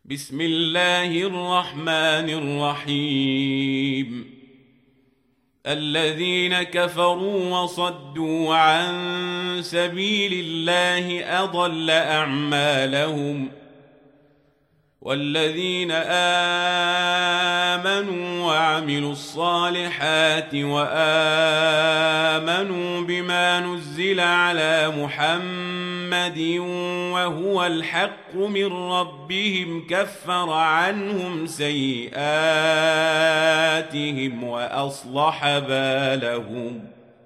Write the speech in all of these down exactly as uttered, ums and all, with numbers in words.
بسم الله الرحمن الرحيم الذين كفروا وصدوا عن سبيل الله أضل أعمالهم والذين آمنوا وعملوا الصالحات وآمنوا بما نزل على محمد وهو الحق من ربهم كفر عنهم سيئاتهم وأصلح بالهم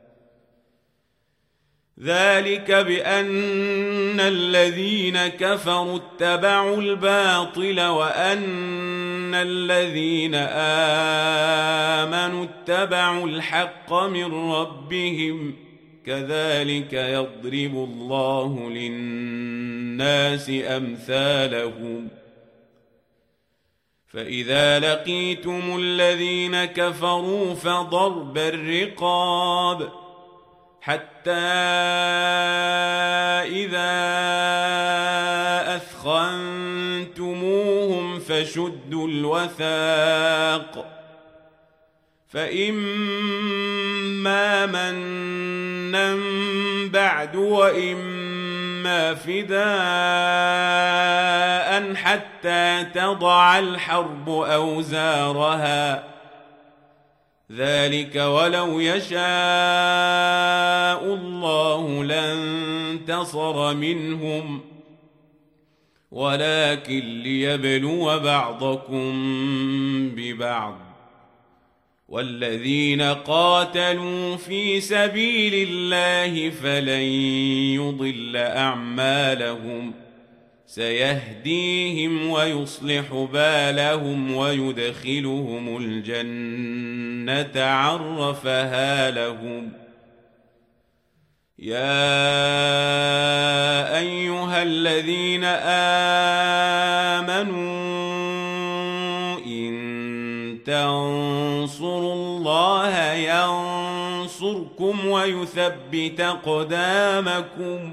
ذلك بأن الذين كفروا اتبعوا الباطل وأن الذين آمنوا اتبعوا الحق من ربهم كذلك يضرب الله للناس أمثالهم فإذا لقيتم الذين كفروا فضرب الرقاب حتى إذا أثخنتموهم فشدوا الوثاق فإما منا بعد وإما فداء حتى تضع الحرب أوزارها ذلك ولو يشاء الله لانتصر منهم ولكن ليبلو بعضكم ببعض والذين قاتلوا في سبيل الله فلن يضل أعمالهم سيهديهم ويصلح بالهم ويدخلهم الجنة عرفها لهم يا أيها الذين آمنوا إن تنصروا الله ينصركم ويثبت أقدامكم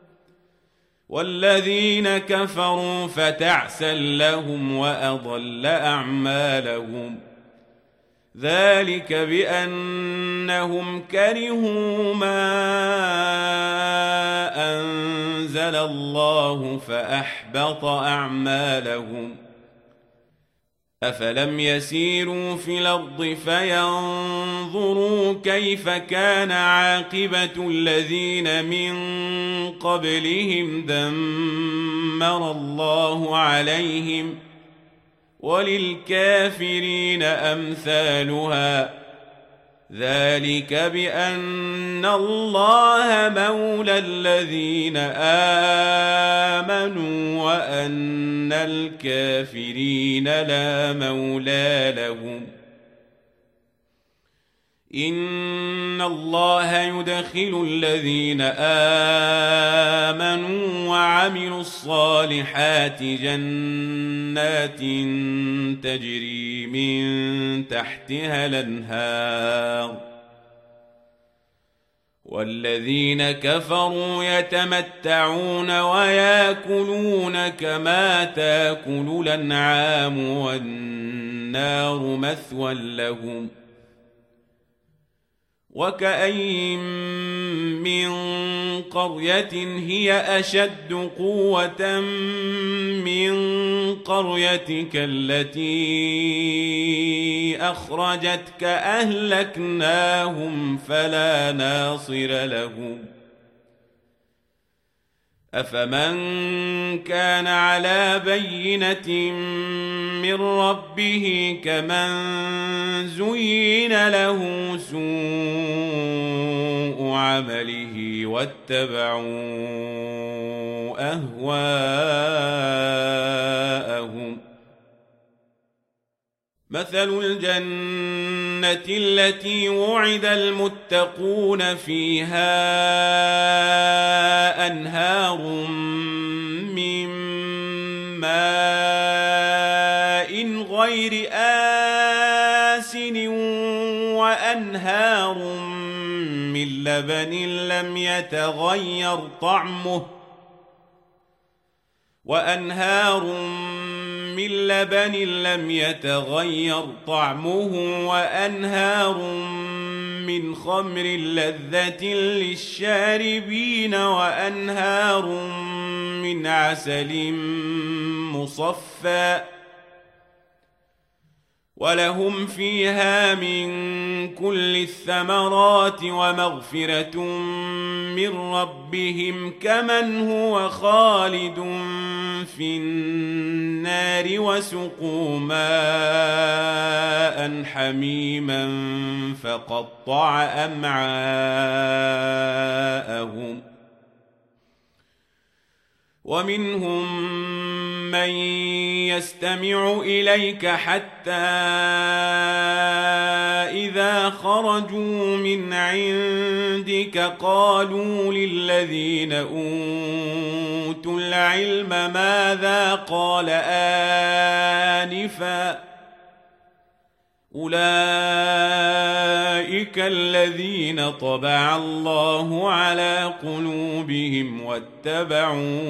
والذين كفروا فتعسا لهم وأضل أعمالهم ذلك بأنهم كرهوا ما أنزل الله فأحبط أعمالهم أفلم يسيروا في الأرض فينظروا كيف كان عاقبة الذين من قبلهم دمر الله عليهم وللكافرين أمثالها ذلك بأن الله مولى الذين آمنوا وأن الكافرين لا مولى لهم إن الله يدخل الذين آمنوا وعملوا الصالحات جنات تجري من تحتها الأنهار والذين كفروا يتمتعون ويأكلون كما تأكل الأنعام والنار مثوى لهم وكأين من قرية هي أشد قوة من قريتك التي أخرجتك أهلكناهم فلا ناصر لهم أفمن كان على بينة من ربه كمن زين له سوء عمله واتبعوا أهواءهم مثل الجنة التي وعد المتقون فيها أنهار من ماء غير آسن وأنهار من لبن لم يتغير طعمه وأنهار من لبن لم يتغير طعمه وأنهار من خمر لذة للشاربين وأنهار من عسل مصفى ولهم فيها من كل الثمرات ومغفرة من ربهم كمن هو خالد في النار وسقوا ماء حميما فقطع أمعاءهم ومنهم من يستمع إليك حتى إذا خرجوا من عندك قالوا للذين أوتوا العلم ماذا قال آنفا أولئك الذين طبع الله على قلوبهم واتبعوا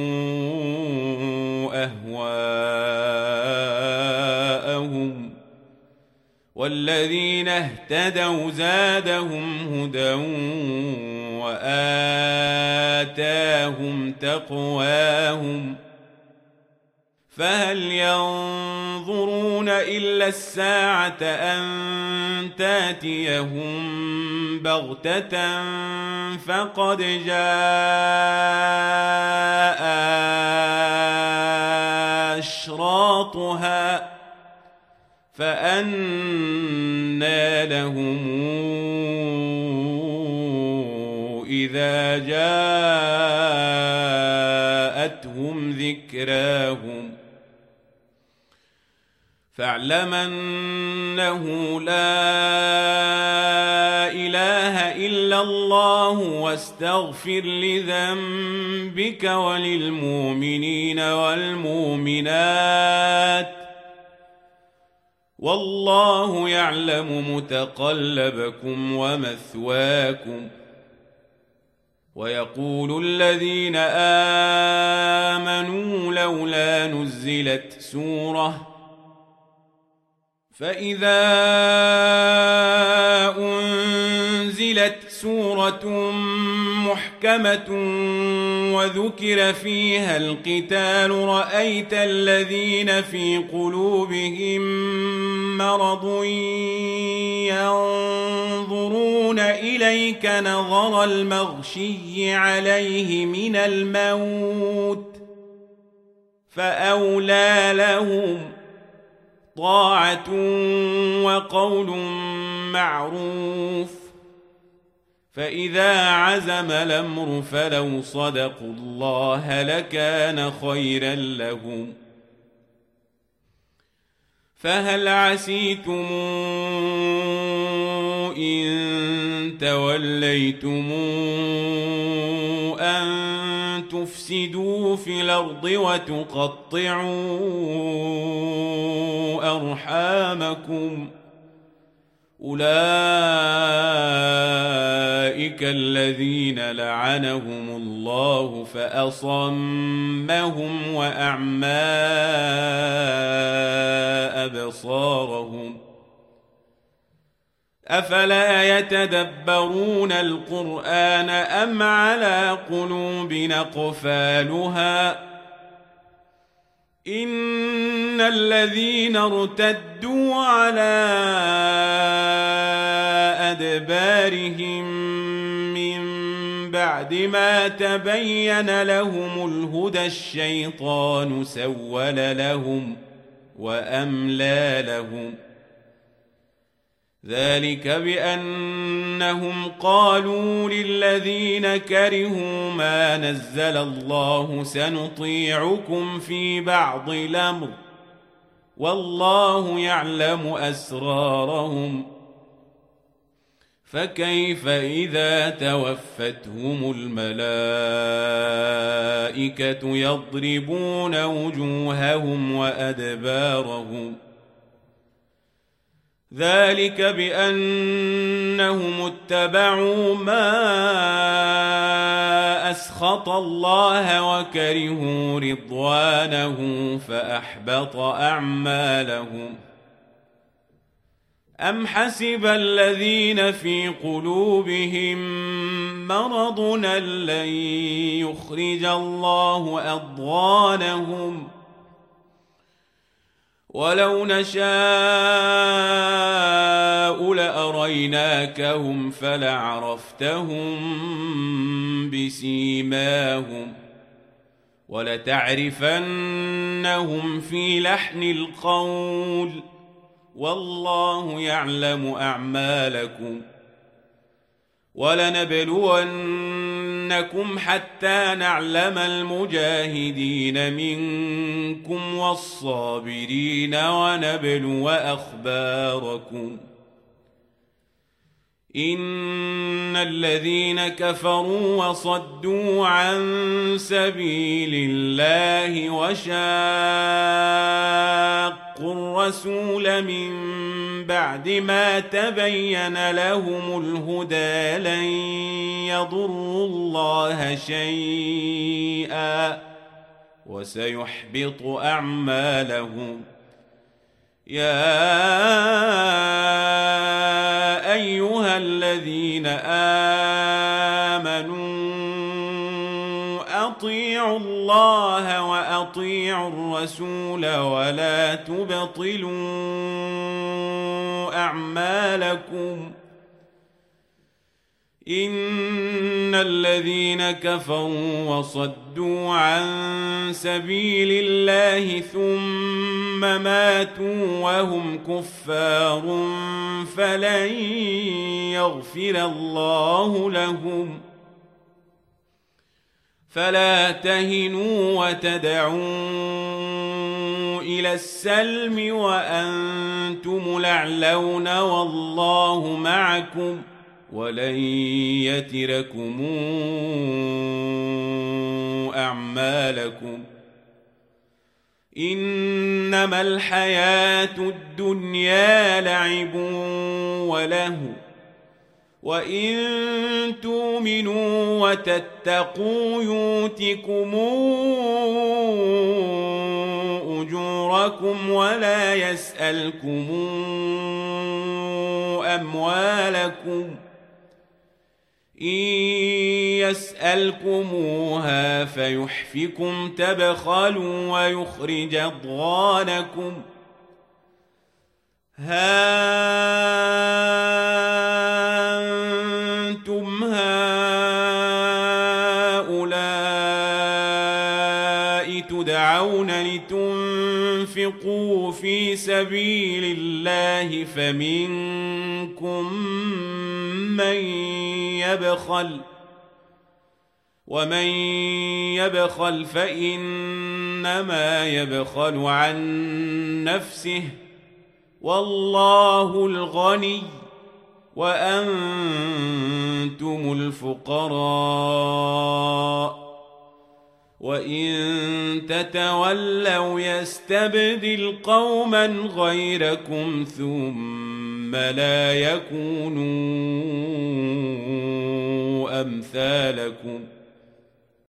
أهواءهم والذين اهتدوا زادهم هدى وآتاهم تقواهم فهل ينظرون إلا الساعة أن تاتيهم بغتة فقد جاء أشراطها فأنى لهم إذا جاءتهم ذكراهم فاعلم أنه لا إله إلا الله واستغفر لذنبك وللمؤمنين والمؤمنات والله يعلم متقلبكم ومثواكم ويقول الذين آمنوا لولا نزلت سورة فإذا أنزلت سورة محكمة وذكر فيها القتال رأيت الذين في قلوبهم مرض ينظرون إليك نظر المغشي عليه من الموت فأولى لهم طاعة وقول معروف فإذا عزم الأمر فلو صدقوا الله لكان خيرا لهم فهل عسيتم إن توليتم أن تفسدوا في الأرض وتقطعوا أرحامكم أولئك الذين لعنهم الله فأصمهم وأعمى أبصارهم أفلا يتدبرون القرآن أم على قلوب أقفالها إن الذين ارتدوا على أدبارهم من بعد ما تبين لهم الهدى الشيطان سول لهم وأملى لهم ذلك بأنهم قالوا للذين كرهوا ما نزل الله سنطيعكم في بعض الأمر والله يعلم أسرارهم فكيف إذا توفتهم الملائكة يضربون وجوههم وأدبارهم ذلك بأنهم اتبعوا ما أسخط الله وكرهوا رضوانه فأحبط أعمالهم. أم حسب الذين في قلوبهم مرض أن لن يخرج الله أضغانهم ولو نشاء لأريناكهم فلعرفتهم بسيماهم ولتعرفنهم في لحن القول والله يعلم أعمالكم. ولنبلونكم حتى نعلم المجاهدين منكم والصابرين ونبلو أخباركم. إن الذين كفروا وصدوا عن سبيل الله وشاقوا الرسول من بعد ما تبين لهم الهدى لن يضروا الله شيئا وسيحبط أعمالهم. يا أيها الذين آمنوا أطيعوا الله وأطيعوا الرسول ولا تبطلوا أعمالكم. إن الذين كفروا وصدوا عن سبيل الله ثم ماتوا وهم كفار فلن يغفر الله لهم. فلا تهنوا وتدعوا إلى السلم وأنتم الأعلون والله معكم ولن يتركم أعمالكم. إنما الحياة الدنيا لعب وله وإن تؤمنوا وتتقوا يؤتكم أجوركم ولا يسألكم أموالكم. إن يسألكموها فيحفكم تبخلوا ويخرج أضغانكم. ها أنتم هؤلاء تدعون لتنفقوا في سبيل الله فمنكم من يبخل ومن يبخل فإنما يبخل عن نفسه والله الغني وأنتم الفقراء. وإن تتولوا يستبدل قوما غيركم ثم لا يكونوا أمثالكم.